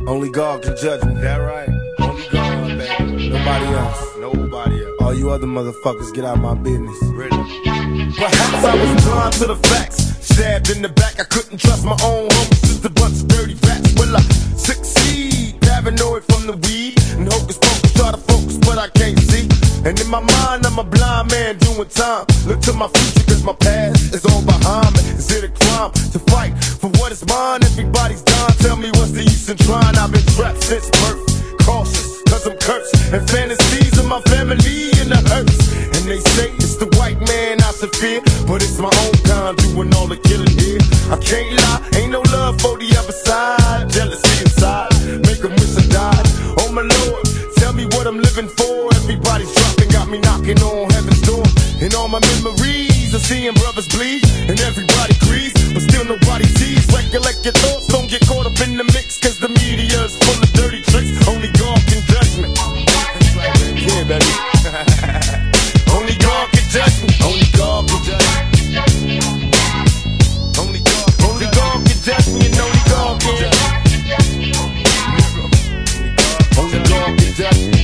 Only God can judge me. That right? Only God, baby. Nobody else. Nobody else. All you other motherfuckers, get out my business. Really? Perhaps I was blind to the facts. Stabbed in the back, I couldn't trust my own homies. Just a bunch of dirty rats. Will I succeed? Paranoid from the weed and hocus pocus, try to focus, but I can't see. And in my mind, I'm a blind man doing time. Look to my future, cause my past is all behind me. Is it a crime to fight for what is mine? Everybody's dying, tell me what's the use in trying? I've been trapped since birth, cautious, cause I'm cursed. And fantasies of my family in the hurts. And they say it's the white man I should fear, but it's my own kind doing all the killing here. I can't lie, ain't no love for the other side. Jealousy inside, make them wish I died. Oh my Lord, tell me what I'm living for. Everybody's dropping, got me knocking on heaven's door. And all my memories of seeing brothers bleed, and everybody agrees, but still nobody sees. Recollect your thoughts, don't get caught up in the mix, cause the media is full of dirty tricks. Only God can judge me. Yeah, baby. Only God can judge me. Only God can judge me. Only God can judge me, and only God can judge me. Only God can judge me.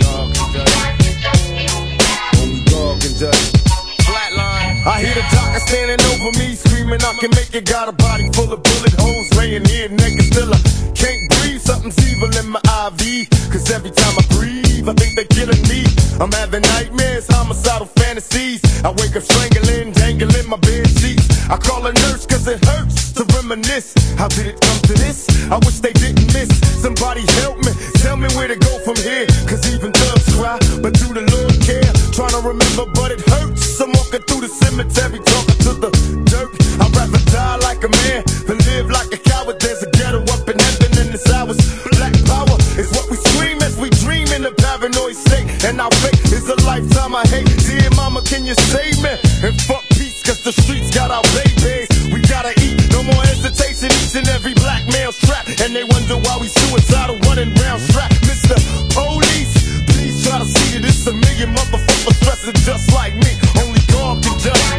Only God can judge me. Flatline. I hear the doctor standing over me, screaming I can make it. Got a body full of bullet holes, laying here naked. Still I can't breathe, something's evil in my IV. Cause every time I breathe, I think they're killing me. I'm having nightmares, homicidal fantasies. I wake up strangling, dangling my bed sheets. I call a nurse cause it hurts to reminisce. How did it come to this? I wish they didn't miss. Somebody help me, tell me where to go from here. Cause even thugs cry, but do the Lord care? Trying to remember, but it hurts. I'm walking through the cemetery, talking to the dirt. I'd rather die like a man than live like a coward. There's a ghetto up in heaven in this hours. Black power is what we scream as we dream in a paranoid state. And our fate is a lifetime I hate. Dear mama, can you save me? And fuck peace, cause the streets got our babies. We gotta eat, no more hesitation. Each and every black male's trapped, and they wonder why we suicidal, running round strapped. Mr. Police, please try to see that it's a million motherfuckers stressing just like me. Only God can judge me.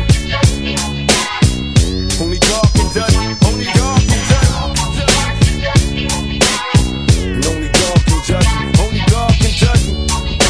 Only God can judge me. Only God can judge me. And only God can judge me. Only God can judge me.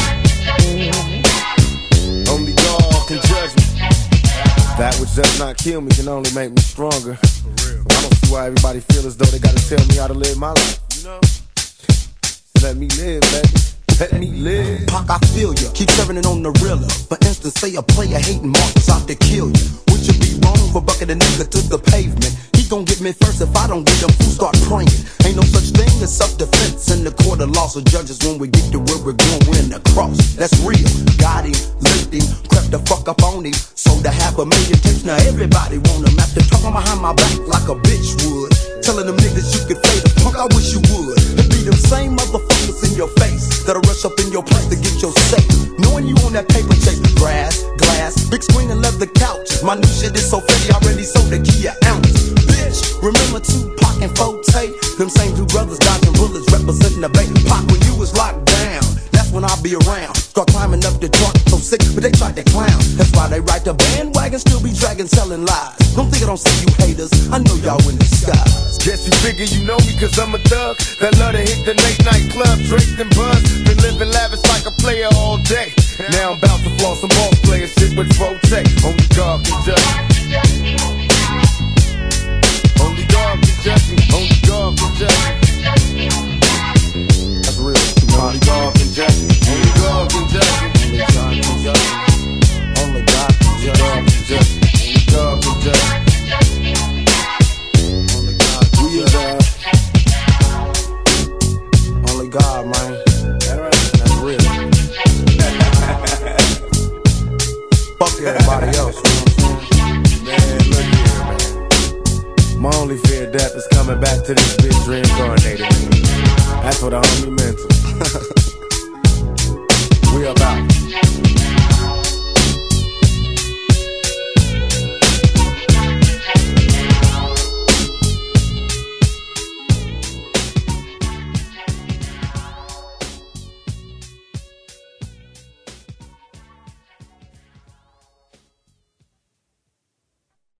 Only God can judge me. That which does not kill me can only make me stronger. I don't see why everybody feel as though they gotta tell me how to live my life. You know? Let me live, baby. Let me live. Pac, I feel ya. Keep serving it on the realer. For instance, say a player hating Marcus out to kill you. Would you be wrong for bucking a nigga to the pavement? He gon' get me first if I don't get him. Fools start praying. Ain't no such thing as self-defense in the court of law. So judges, when we get to where we're going, we're in the cross. That's real. Got him, licked him, crept the fuck up on him. Sold a $500,000 tapes. Now everybody want him. After talking behind my back like a bitch would. Telling them niggas you could fade the punk, I wish you would. It be them same motherfuckers in your face that'll rush up in your place to get your safe. Knowing you on that paper chase, grass, glass, big screen and leather couches. My new shit is so fatty, I already sold the key an ounce. Bitch, remember Tupac and Forte? Them same two brothers dodging bullets, representing the Bay. Pac, when you was locked down, that's when I'll be around. Start climbing up the truck, so sick, but they tried to clown. That's why they ride the bandwagon, still be dragging, selling lies. Don't think I don't see you haters, I know y'all in disguise. Guess you figure you know me cause I'm a thug that love to hit the late night club, drink and buzz. Been living lavish like a player all day. Now I'm about to floss some ball player shit with Forte. Only God can judge me. Only God can judge me. Only God can judge me. That's real. Only God can judge me. Only God can judge me. Only God can judge me. Only God can judge me. Only God can judge me. Only God can judge me. Only God, man. That's real. Fuck everybody else, you know what I'm saying? Man, look here, man. My only fear of death is coming back to this bitch reincarnated. That's what I only meant to. We about.